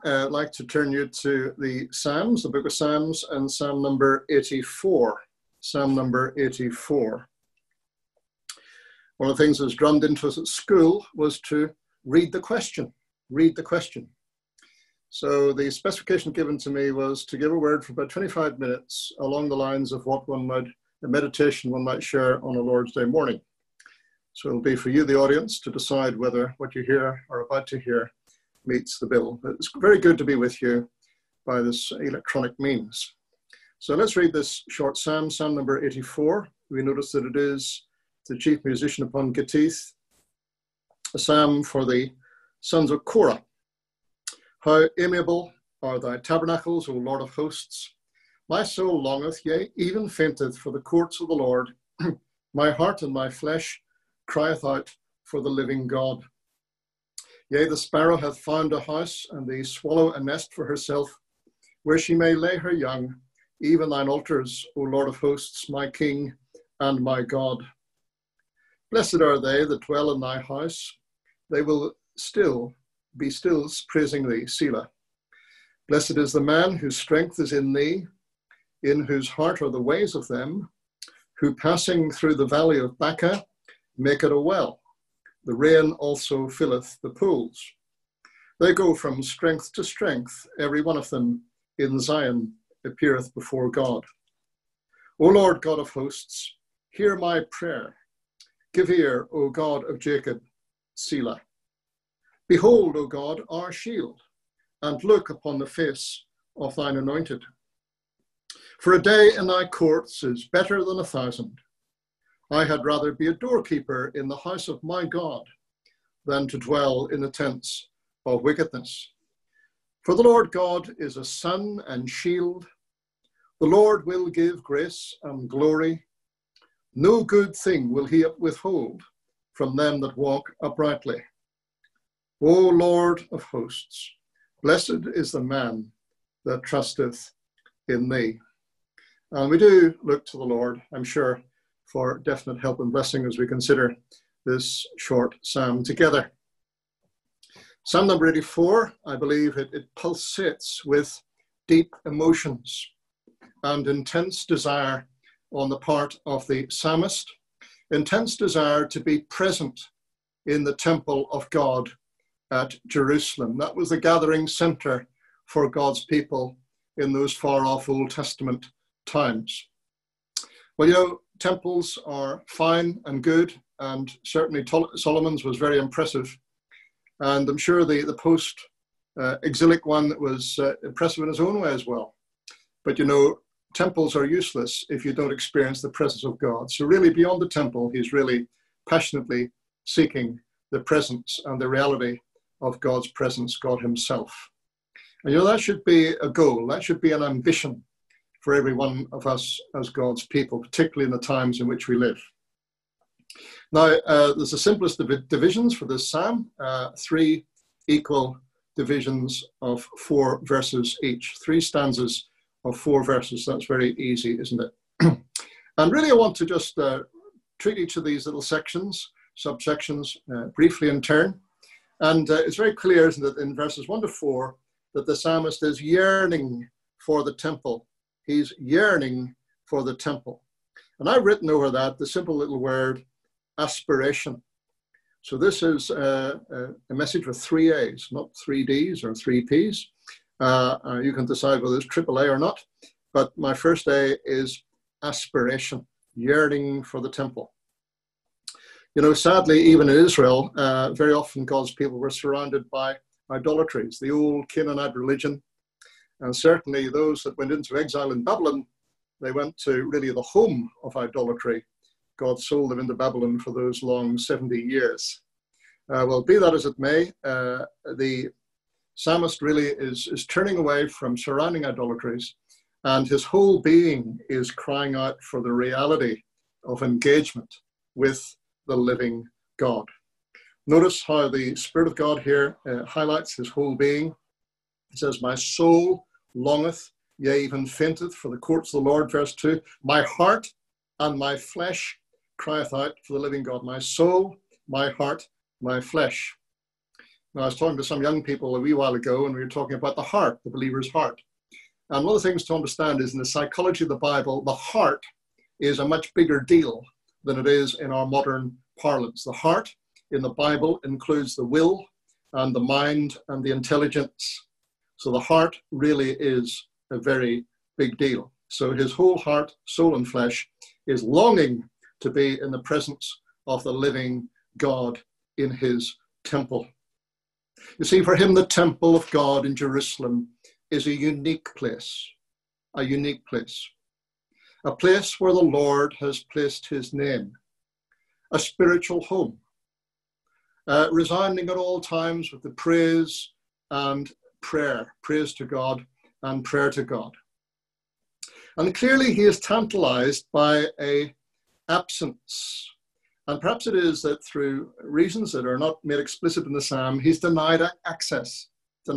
I'd like to turn you to the Psalms, the book of Psalms, and Psalm number 84. Psalm number 84. One of the things that was drummed into us at school was to read the question. Read the question. So the specification given to me was to give a word for about 25 minutes along the lines of what one might, a meditation one might share on a Lord's Day morning. So it'll be for you, the audience, to decide whether what you hear or about to hear meets the bill. But it's very good to be with you by this electronic means. So let's read this short psalm, Psalm number 84. We notice that it is the chief musician upon Gittith, a psalm for the sons of Korah. How amiable are thy tabernacles, O Lord of hosts. My soul longeth, yea, even fainteth for the courts of the Lord. My heart and my flesh crieth out for the living God. Yea, the sparrow hath found a house, and the swallow a nest for herself, where she may lay her young, even thine altars, O Lord of hosts, my King and my God. Blessed are they that dwell in thy house. They will still be praising thee, Selah. Blessed is the man whose strength is in thee, in whose heart are the ways of them, who passing through the valley of Baca make it a well. The rain also filleth the pools. They go from strength to strength, every one of them in Zion appeareth before God. O Lord God of hosts, hear my prayer. Give ear, O God of Jacob, Selah. Behold, O God, our shield, and look upon the face of thine anointed. For a day in thy courts is better than 1,000. I had rather be a doorkeeper in the house of my God than to dwell in the tents of wickedness. For the Lord God is a sun and shield. The Lord will give grace and glory. No good thing will he withhold from them that walk uprightly. O Lord of hosts, blessed is the man that trusteth in thee. And we do look to the Lord, I'm sure, for definite help and blessing as we consider this short psalm together. Psalm number 84, I believe it pulsates with deep emotions and intense desire on the part of the psalmist, intense desire to be present in the temple of God at Jerusalem. That was the gathering center for God's people in those far-off Old Testament times. Well, you know, temples are fine and good, and certainly Solomon's was very impressive. And I'm sure the post-exilic one was impressive in his own way as well. But, you know, temples are useless if you don't experience the presence of God. So really, beyond the temple, he's really passionately seeking the presence and the reality of God's presence, God himself. And, you know, that should be a goal. That should be an ambition for every one of us as God's people, particularly in the times in which we live. Now, there's the simplest divisions for this psalm, 3 equal divisions of 4 verses each, 3 stanzas of 4 verses. That's very easy, isn't it? And really, I want to just treat each of these little sections, subsections, briefly in turn. And it's very clear, isn't it, in verses 1 to 4, that the psalmist is yearning for the temple. He's yearning for the temple. And I've written over that the simple little word, aspiration. So this is a message with 3 A's, not 3 D's or 3 P's. You can decide whether it's triple A or not. But my first A is aspiration, yearning for the temple. You know, sadly, even in Israel, very often God's people were surrounded by idolatries, the old Canaanite religion. And certainly those that went into exile in Babylon, they went to really the home of idolatry. God sold them into Babylon for those long 70 years. Well, be that as it may, the psalmist really is turning away from surrounding idolatries, and his whole being is crying out for the reality of engagement with the living God. Notice how the Spirit of God here highlights his whole being. He says, my soul longeth, yea, even fainteth for the courts of the Lord. Verse 2, my heart and my flesh crieth out for the living God. My soul, my heart, my flesh. Now, I was talking to some young people a wee while ago, and we were talking about the heart, the believer's heart. And one of the things to understand is in the psychology of the Bible, the heart is a much bigger deal than it is in our modern parlance. The heart in the Bible includes the will and the mind and the intelligence. So the heart really is a very big deal. So his whole heart, soul and flesh is longing to be in the presence of the living God in his temple. You see, for him, the temple of God in Jerusalem is a unique place, a place where the Lord has placed his name, a spiritual home, resounding at all times with the praise and praise to God and prayer to God. And clearly he is tantalized by an absence. And perhaps it is that through reasons that are not made explicit in the psalm, he's denied access.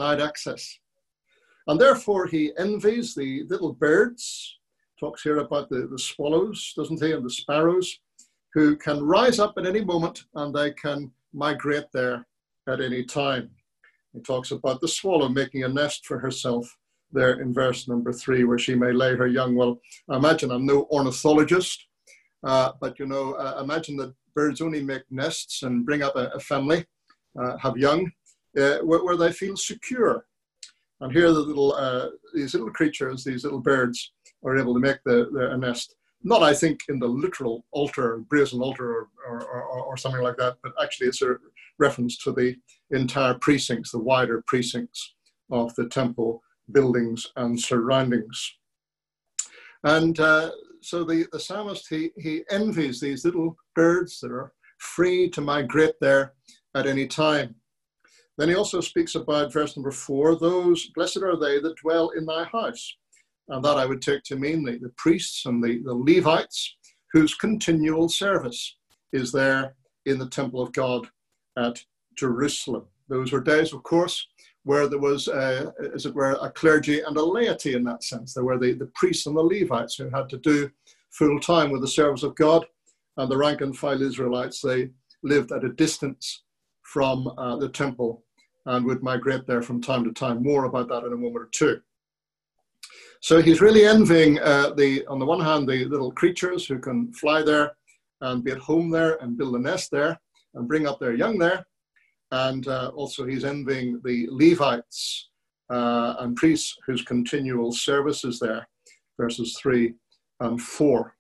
And therefore he envies the little birds, talks here about the swallows, doesn't he, and the sparrows, who can rise up at any moment and they can migrate there at any time. He talks about the swallow making a nest for herself there in verse number 3, where she may lay her young. Well, I imagine I'm no ornithologist, but imagine that birds only make nests and bring up a family, have young, where they feel secure. And here these little creatures, these little birds, are able to make a nest. Not, I think, in the literal altar, brazen altar or something like that, but actually it's a reference to the entire precincts, the wider precincts of the temple buildings and surroundings. And so the psalmist, he envies these little birds that are free to migrate there at any time. Then he also speaks about verse number 4, those blessed are they that dwell in thy house. And that I would take to mean the priests and the Levites, whose continual service is there in the temple of God at Jerusalem. Those were days, of course, where there was, as it were, a clergy and a laity in that sense. There were the priests and the Levites who had to do full time with the service of God, and the rank and file Israelites, they lived at a distance from the temple and would migrate there from time to time. More about that in a moment or two. So he's really envying, on the one hand, the little creatures who can fly there and be at home there and build a nest there and bring up their young there. And also he's envying the Levites and priests whose continual service is there, verses 3 and 4.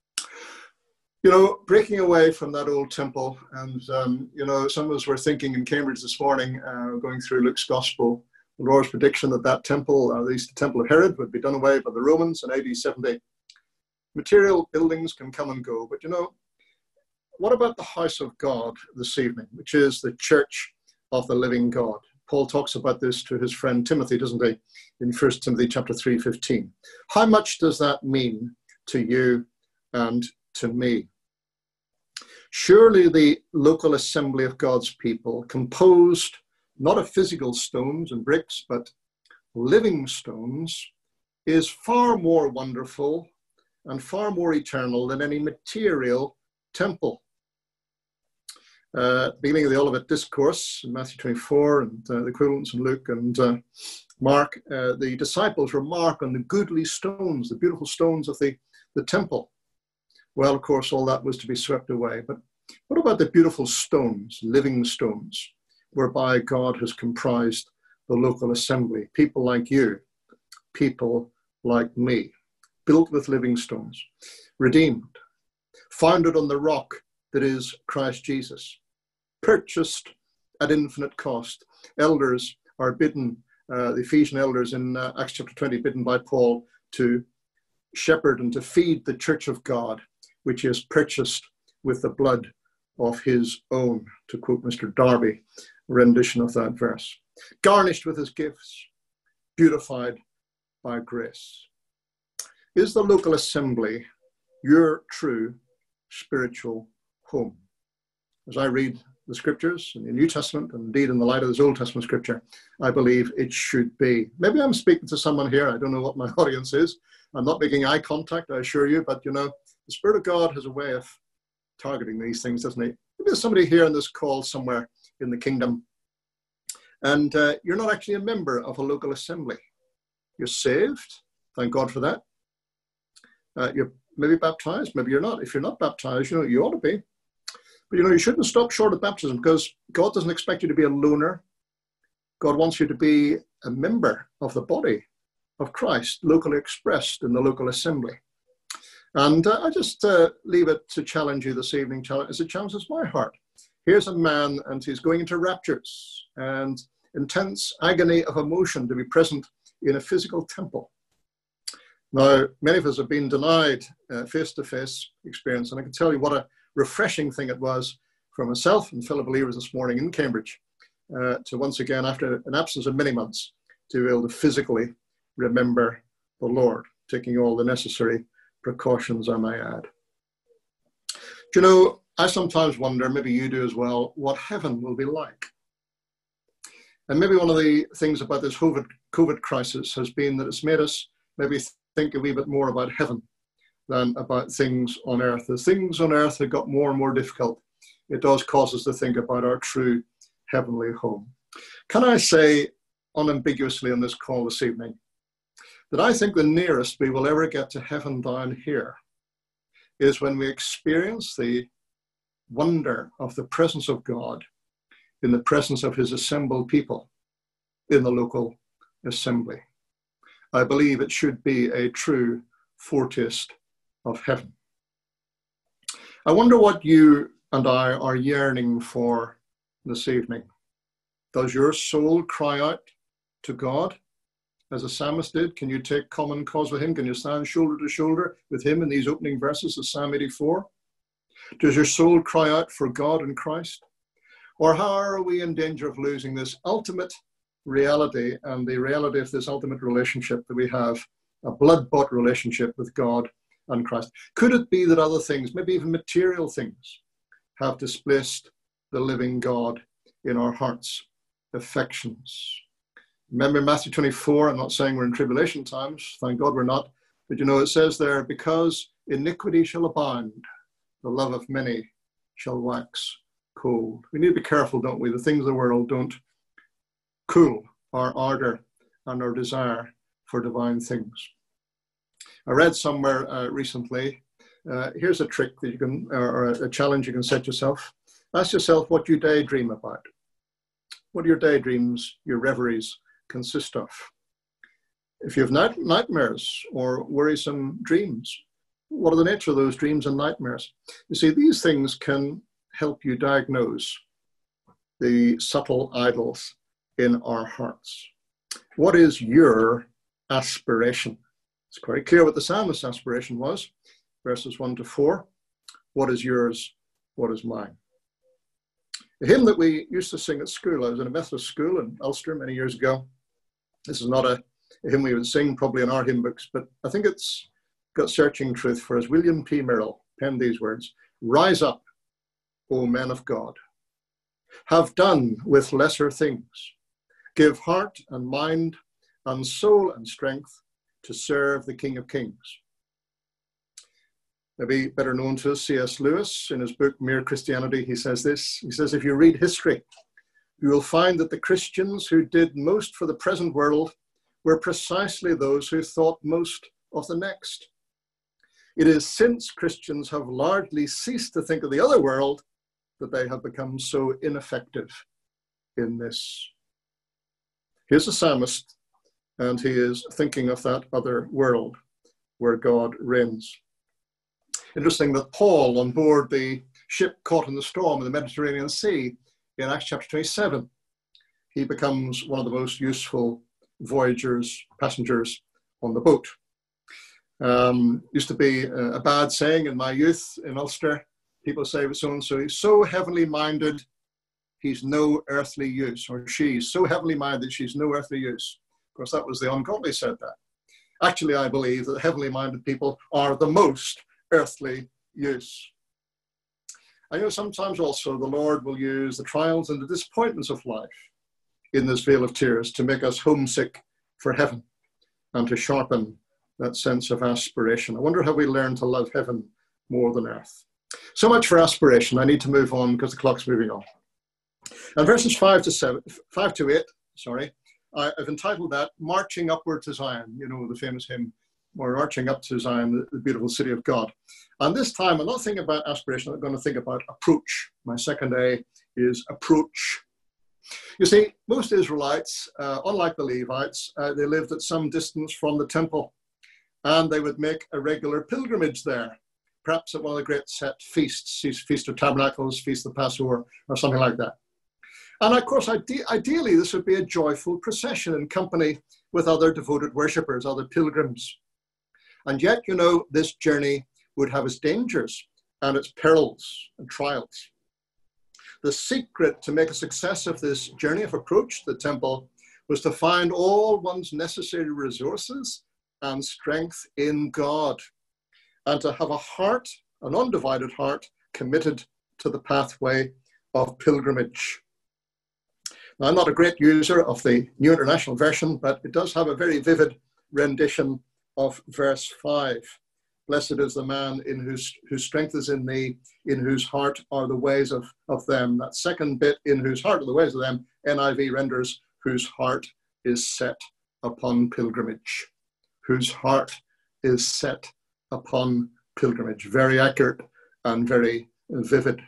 Breaking away from that old temple, and, some of us were thinking in Cambridge this morning, going through Luke's Gospel, the Lord's prediction that that temple, at least the temple of Herod, would be done away by the Romans in AD 70. Material buildings can come and go, but what about the house of God this evening, which is the church of the living God? Paul talks about this to his friend Timothy, doesn't he, in 1 Timothy chapter 3:15. How much does that mean to you and to me? Surely the local assembly of God's people, composed not of physical stones and bricks, but living stones, is far more wonderful and far more eternal than any material temple. Beginning of the Olivet Discourse in Matthew 24 and the equivalents in Luke and Mark, the disciples remark on the goodly stones, the beautiful stones of the temple. Well, of course, all that was to be swept away. But what about the beautiful stones, living stones, whereby God has comprised the local assembly? People like you, people like me, built with living stones, redeemed, founded on the rock that is Christ Jesus, purchased at infinite cost. Elders are bidden, the Ephesian elders in Acts chapter 20, bidden by Paul to shepherd and to feed the church of God, which is purchased with the blood of his own, to quote Mr. Darby, rendition of that verse. Garnished with his gifts, beautified by grace. Is the local assembly your true spiritual home? As I read the scriptures in the New Testament, and indeed in the light of this Old Testament scripture, I believe it should be. Maybe I'm speaking to someone here. I don't know what my audience is. I'm not making eye contact, I assure you, but the Spirit of God has a way of targeting these things, doesn't he? Maybe there's somebody here in this call somewhere in the kingdom, And you're not actually a member of a local assembly. You're saved. Thank God for that. You're maybe baptized, maybe you're not. If you're not baptized, you ought to be. But you shouldn't stop short of baptism, because God doesn't expect you to be a loner. God wants you to be a member of the body of Christ, locally expressed in the local assembly. And I just leave it to challenge you this evening, as it challenges my heart. Here's a man, and he's going into raptures and intense agony of emotion to be present in a physical temple. Now, many of us have been denied face-to-face experience, and I can tell you what a refreshing thing it was for myself and fellow believers this morning in Cambridge to once again, after an absence of many months, to be able to physically remember the Lord, taking all the necessary precautions, I may add. I sometimes wonder, maybe you do as well, what heaven will be like. And maybe one of the things about this COVID crisis has been that it's made us maybe think a wee bit more about heaven than about things on earth. As things on earth have got more and more difficult, it does cause us to think about our true heavenly home. Can I say unambiguously on this call this evening that I think the nearest we will ever get to heaven down here is when we experience the wonder of the presence of God in the presence of his assembled people in the local assembly. I believe it should be a true foretaste of heaven. I wonder what you and I are yearning for this evening. Does your soul cry out to God as the psalmist did? Can you take common cause with him? Can you stand shoulder to shoulder with him in these opening verses of Psalm 84? Does your soul cry out for God in Christ? Or how are we in danger of losing this ultimate reality and the reality of this ultimate relationship that we have, a blood-bought relationship with God and Christ? Could it be that other things, maybe even material things, have displaced the living God in our hearts' affections? Remember Matthew 24, I'm not saying we're in tribulation times, thank God we're not, but it says there, because iniquity shall abound, the love of many shall wax cold. We need to be careful, don't we? The things of the world don't cool our ardor and our desire for divine things. I read somewhere recently, here's a trick that you can, or a challenge you can set yourself. Ask yourself what you daydream about. What do your daydreams, your reveries consist of? If you have nightmares or worrisome dreams, what are the nature of those dreams and nightmares? You see, these things can help you diagnose the subtle idols in our hearts. What is your aspiration? It's quite clear what the psalmist's aspiration was, verses 1 to 4. What is yours? What is mine? A hymn that we used to sing at school. I was in a Methodist school in Ulster many years ago. This is not a hymn we would sing probably in our hymn books, but I think it's got searching truth for us. William P. Merrill penned these words: "Rise up, O men of God. Have done with lesser things. Give heart and mind and soul and strength to serve the King of Kings." Maybe better known to us, C.S. Lewis, in his book Mere Christianity, he says this. He says, if you read history, you will find that the Christians who did most for the present world were precisely those who thought most of the next. It is since Christians have largely ceased to think of the other world that they have become so ineffective in this. Here's a psalmist, and he is thinking of that other world where God reigns. Interesting that Paul, on board the ship caught in the storm in the Mediterranean Sea, in Acts chapter 27, he becomes one of the most useful voyagers, passengers on the boat. Used to be a bad saying in my youth in Ulster. People say, so-and-so, he's so heavenly minded, he's no earthly use, or she's so heavenly minded, she's no earthly use. Of course, that was the ungodly said that. Actually, I believe that heavenly minded people are the most earthly use. I sometimes also the Lord will use the trials and the disappointments of life in this vale of tears to make us homesick for heaven and to sharpen that sense of aspiration. I wonder how we learn to love heaven more than earth. So much for aspiration. I need to move on because the clock's moving on. And verses 5 to 8, sorry, I've entitled that Marching Upward to Zion, you know, the famous hymn, we're marching up to Zion, the beautiful city of God. And this time, I'm not thinking about aspiration, I'm going to think about approach. My second A is approach. You see, most Israelites, unlike the Levites, they lived at some distance from the temple, and they would make a regular pilgrimage there, perhaps at one of the great set feasts, Feast of Tabernacles, Feast of Passover, or something like that. And of course, ideally, this would be a joyful procession in company with other devoted worshippers, other pilgrims. And yet, you know, this journey would have its dangers and its perils and trials. The secret to make a success of this journey of approach to the temple was to find all one's necessary resources and strength in God, and to have a heart, an undivided heart, committed to the pathway of pilgrimage. Now, I'm not a great user of the New International Version, but it does have a very vivid rendition of verse 5. Blessed is the man in whose strength is in thee, in whose heart are the ways of them. That second bit, in whose heart are the ways of them, NIV renders, whose heart is set upon pilgrimage. Whose heart is set upon pilgrimage. Very accurate and very vivid.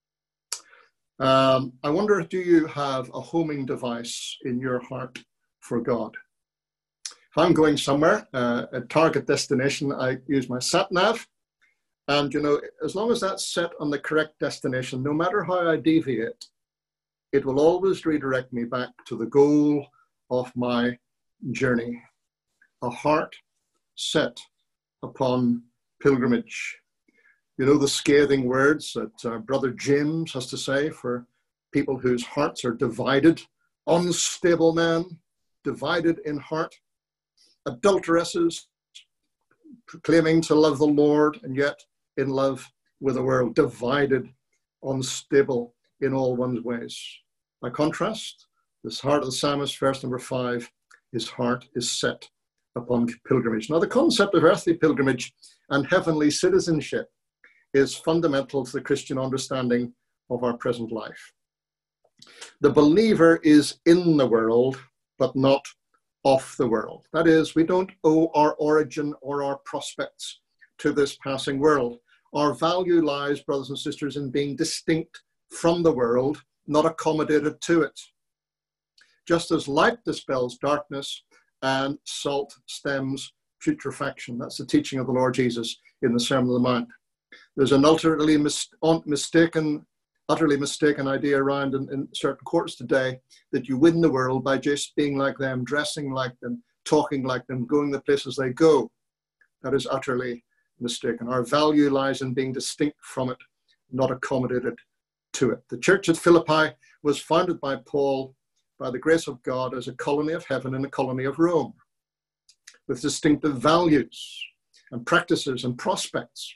I wonder, do you have a homing device in your heart for God? If I'm going somewhere, a target destination, I use my sat-nav. And, you know, as long as that's set on the correct destination, no matter how I deviate, it will always redirect me back to the goal of my journey. A heart set upon pilgrimage. You know the scathing words that Brother James has to say for people whose hearts are divided. Unstable man, divided in heart. Adulteresses, claiming to love the Lord and yet in love with the world. Divided, unstable in all one's ways. By contrast, this heart of the psalmist, verse number 5, his heart is set upon pilgrimage. Now, the concept of earthly pilgrimage and heavenly citizenship is fundamental to the Christian understanding of our present life. The believer is in the world, but not of the world. That is, we don't owe our origin or our prospects to this passing world. Our value lies, brothers and sisters, in being distinct from the world, not accommodated to it. Just as light dispels darkness and salt stems putrefaction. That's the teaching of the Lord Jesus in the Sermon on the Mount. There's an utterly mistaken idea around in certain quarters today that you win the world by just being like them, dressing like them, talking like them, going the places they go. That is utterly mistaken. Our value lies in being distinct from it, not accommodated to it. The church at Philippi was founded by Paul by the grace of God as a colony of heaven and a colony of Rome, with distinctive values and practices and prospects.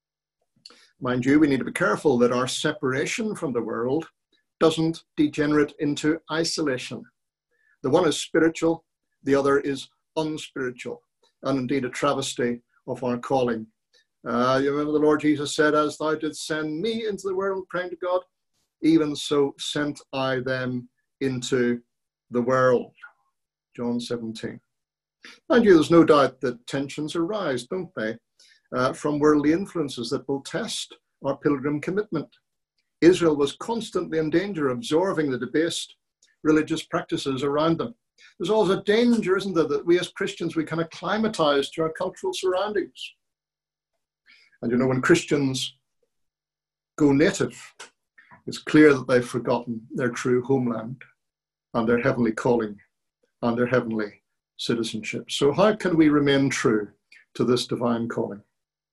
Mind you, we need to be careful that our separation from the world doesn't degenerate into isolation. The one is spiritual, the other is unspiritual, and indeed a travesty of our calling. You remember the Lord Jesus said, as thou didst send me into the world, praying to God, even so sent I them into the world. John 17. Mind you, there's no doubt that tensions arise, don't they, from worldly influences that will test our pilgrim commitment. Israel was constantly in danger of absorbing the debased religious practices around them. There's always a danger, isn't there, that we as Christians, we kind of acclimatize to our cultural surroundings. And you know, when Christians go native, it's clear that they've forgotten their true homeland and their heavenly calling and their heavenly citizenship. So how can we remain true to this divine calling?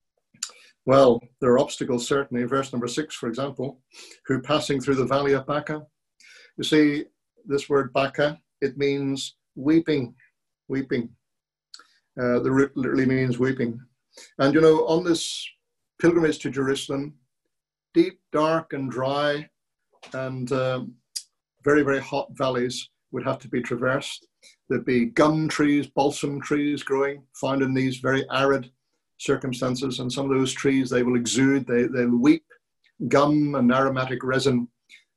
Well, there are obstacles, certainly. Verse number 6, for example, who passing through the valley of Baca. You see, this word Baca, it means weeping, weeping. The root literally means weeping. And, you know, on this pilgrimage to Jerusalem, deep, dark and dry and very, very hot valleys would have to be traversed. There'd be gum trees, balsam trees growing, found in these very arid circumstances. And some of those trees, they will exude, they'll weep gum and aromatic resin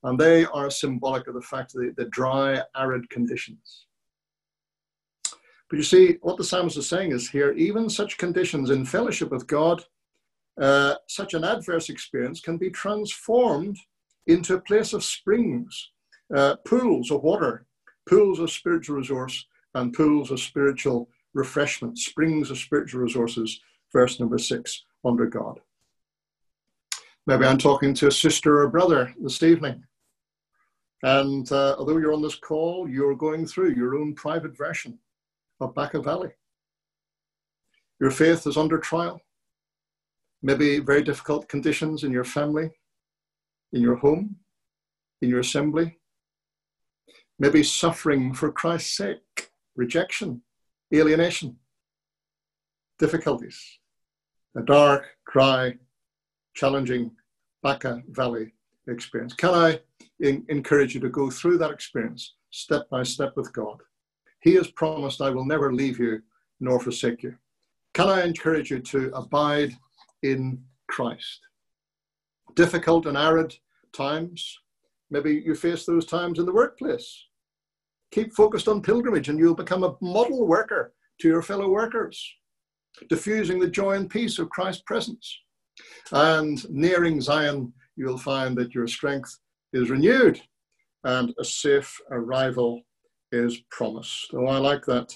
And they are symbolic of the fact of the dry, arid conditions. But you see, what the psalmist is saying is here, even such conditions in fellowship with God, such an adverse experience can be transformed into a place of springs, pools of water, pools of spiritual resource, and pools of spiritual refreshment, springs of spiritual resources, verse number 6, under God. Maybe I'm talking to a sister or brother this evening, and although you're on this call, you're going through your own private version of Baca Valley. Your faith is under trial. Maybe very difficult conditions in your family, in your home, in your assembly. Maybe suffering for Christ's sake, rejection, alienation, difficulties. A dark, dry, challenging Baca Valley experience. Can I encourage you to go through that experience step by step with God? He has promised, I will never leave you nor forsake you. Can I encourage you to abide in Christ? Difficult and arid times. Maybe you face those times in the workplace. Keep focused on pilgrimage and you'll become a model worker to your fellow workers, diffusing the joy and peace of Christ's presence. And nearing Zion, you'll find that your strength is renewed and a safe arrival is promised. Oh, I like that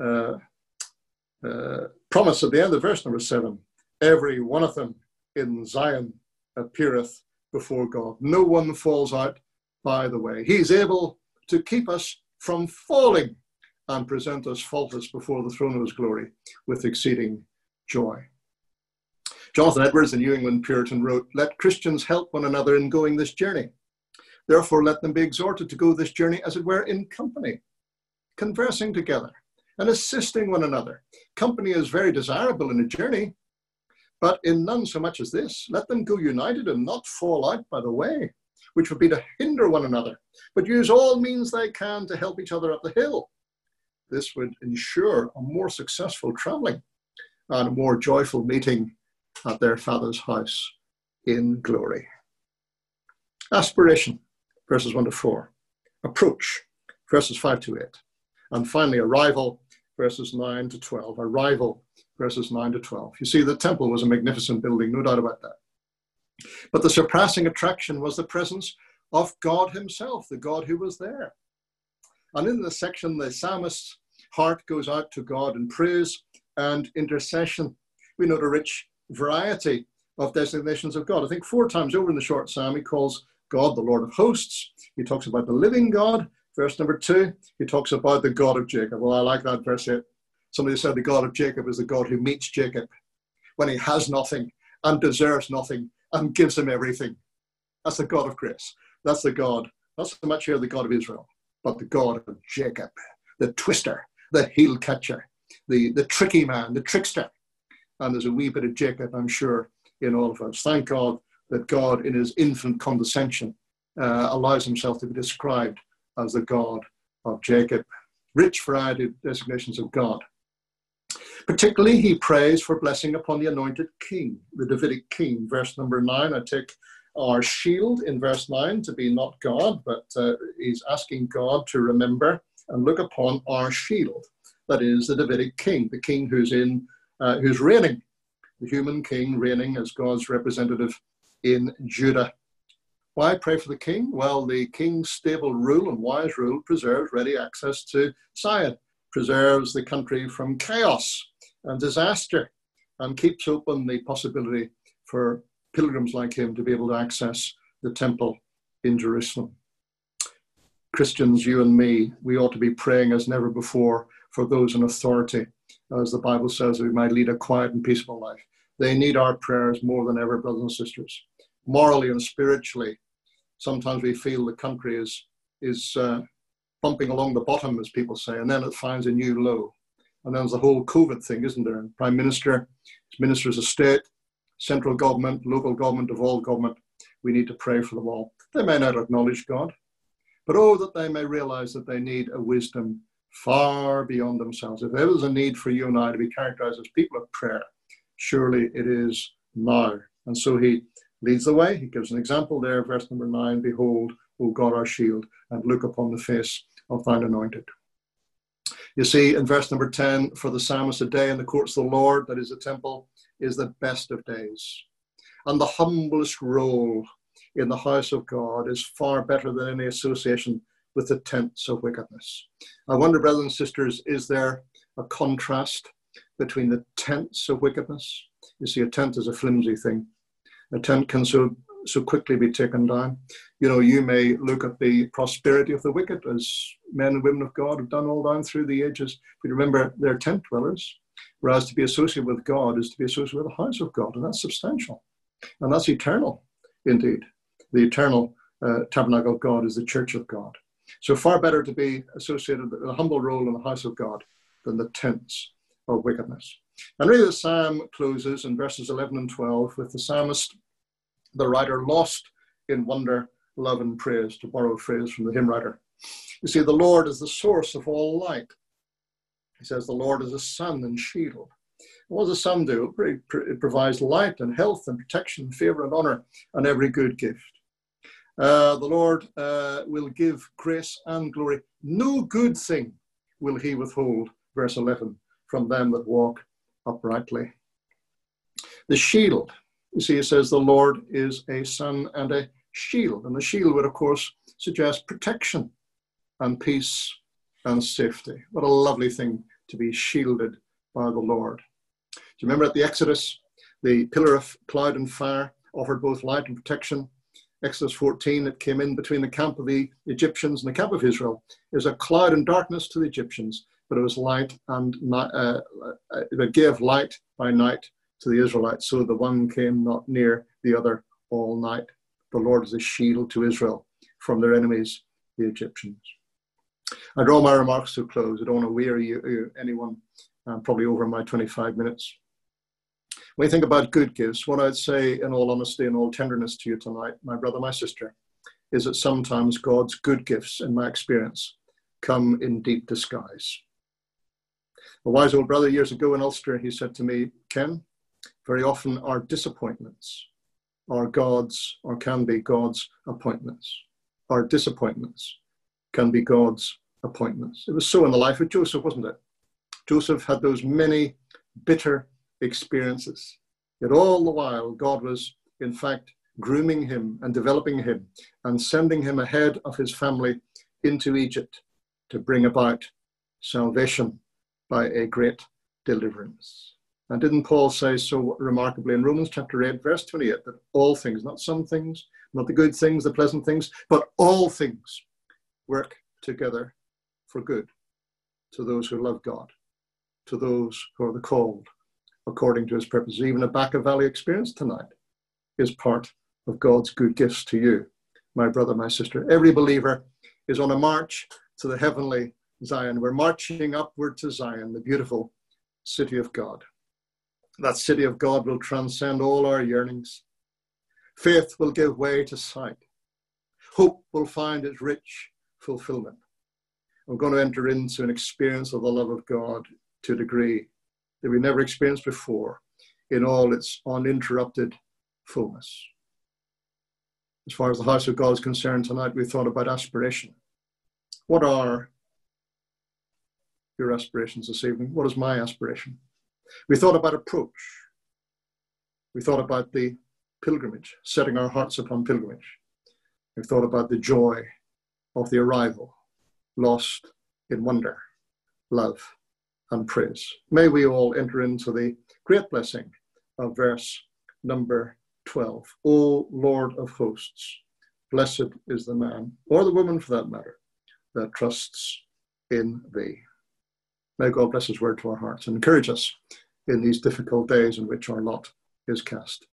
promise at the end of verse number 7. Every one of them in Zion appeareth before God. No one falls out by the way. He's able to keep us from falling and present us faultless before the throne of his glory with exceeding joy. Jonathan Edwards, the New England Puritan, wrote, "Let Christians help one another in going this journey. Therefore, let them be exhorted to go this journey, as it were, in company, conversing together and assisting one another. Company is very desirable in a journey, but in none so much as this. Let them go united and not fall out by the way, which would be to hinder one another, but use all means they can to help each other up the hill. This would ensure a more successful traveling and a more joyful meeting at their Father's house in glory." Aspiration, verses 1 to 4. Approach, verses 5 to 8. And finally, arrival, verses 9 to 12. Arrival, verses 9 to 12. You see, the temple was a magnificent building, no doubt about that. But the surpassing attraction was the presence of God himself, the God who was there. And in this section, the psalmist's heart goes out to God in praise and intercession. We note a rich variety of designations of God. I think 4 times over in the short psalm, he calls God the Lord of hosts. He talks about the living God, verse number 2. He talks about the God of Jacob. Well, I like that verse 8. Somebody said the God of Jacob is the God who meets Jacob when he has nothing and deserves nothing and gives him everything. That's the God of grace. That's the God, not so much here the God of Israel, but the God of Jacob, the twister, the heel catcher, the tricky man, the trickster. And there's a wee bit of Jacob, I'm sure, in all of us. Thank God that God, in his infinite condescension, allows himself to be described as the God of Jacob. Rich variety of designations of God. Particularly, he prays for blessing upon the anointed king, the Davidic king. Verse number 9, I take our shield in verse 9 to be not God, but he's asking God to remember and look upon our shield. That is the Davidic king, the king who's reigning, the human king reigning as God's representative in Judah. Why pray for the king? Well, the king's stable rule and wise rule preserves ready access to Zion, preserves the country from chaos and disaster, and keeps open the possibility for pilgrims like him to be able to access the temple in Jerusalem. Christians, you and me, we ought to be praying as never before for those in authority, as the Bible says, we might lead a quiet and peaceful life. They need our prayers more than ever, brothers and sisters. Morally and spiritually, sometimes we feel the country is bumping along the bottom, as people say, and then it finds a new low. And then there's the whole COVID thing, isn't there? And Prime Minister, Ministers of State, central government, local government, devolved government, we need to pray for them all. They may not acknowledge God, but oh, that they may realize that they need a wisdom far beyond themselves. If there is a need for you and I to be characterized as people of prayer, surely it is now. And so he leads the way. He gives an example there, verse number 9, behold, O God, our shield, and look upon the face of thine anointed. You see, in verse number 10, for the psalmist, a day in the courts of the Lord, that is the temple, is the best of days. And the humblest role in the house of God is far better than any association with the tents of wickedness. I wonder, brothers and sisters, is there a contrast between the tents of wickedness? You see, a tent is a flimsy thing. A tent can so quickly be taken down. You know, you may look at the prosperity of the wicked, as men and women of God have done all down through the ages. But remember, they're tent dwellers, whereas to be associated with God is to be associated with the house of God, and that's substantial. And that's eternal, indeed. The eternal tabernacle of God is the church of God. So far better to be associated with a humble role in the house of God than the tents of wickedness. And really the psalm closes in verses 11 and 12 with the psalmist, the writer, lost in wonder, love, and praise, to borrow a phrase from the hymn writer. You see, the Lord is the source of all light. He says the Lord is a sun and shield. What does the sun do? It provides light and health and protection, favor and honor, and every good gift. The Lord will give grace and glory. No good thing will he withhold, verse 11, from them that walk uprightly. The shield, you see, it says the Lord is a sun and a shield. And the shield would, of course, suggest protection and peace and safety. What a lovely thing to be shielded by the Lord. Do you remember at the Exodus, the pillar of cloud and fire offered both light and protection? Exodus 14, it came in between the camp of the Egyptians and the camp of Israel. It was a cloud and darkness to the Egyptians, but it was light and it gave light by night to the Israelites, so the one came not near the other all night. The Lord is a shield to Israel from their enemies, the Egyptians. I draw my remarks to a close. I don't want to weary anyone. I'm probably over my 25 minutes. When you think about good gifts, what I'd say in all honesty and all tenderness to you tonight, my brother, my sister, is that sometimes God's good gifts, in my experience, come in deep disguise. A wise old brother years ago in Ulster, he said to me, Ken, very often our disappointments are God's, or can be God's appointments. Our disappointments can be God's appointments. It was so in the life of Joseph, wasn't it? Joseph had those many bitter experiences. Yet all the while, God was, in fact, grooming him and developing him and sending him ahead of his family into Egypt to bring about salvation by a great deliverance. And didn't Paul say so remarkably in Romans chapter 8, verse 28, that all things, not some things, not the good things, the pleasant things, but all things work together for good to those who love God, to those who are the called according to his purposes. Even a Baca Valley experience tonight is part of God's good gifts to you, my brother, my sister. Every believer is on a march to the heavenly Zion. We're marching upward to Zion, the beautiful city of God. That city of God will transcend all our yearnings. Faith will give way to sight. Hope will find its rich fulfillment. We're going to enter into an experience of the love of God to a degree that we never experienced before in all its uninterrupted fullness. As far as the house of God is concerned tonight, we thought about aspiration. What are your aspirations this evening? What is my aspiration? We thought about approach. We thought about the pilgrimage, setting our hearts upon pilgrimage. We thought about the joy of the arrival, lost in wonder, love, and praise. May we all enter into the great blessing of verse number 12. O Lord of hosts, blessed is the man, or the woman for that matter, that trusts in thee. May God bless his word to our hearts and encourage us in these difficult days in which our lot is cast.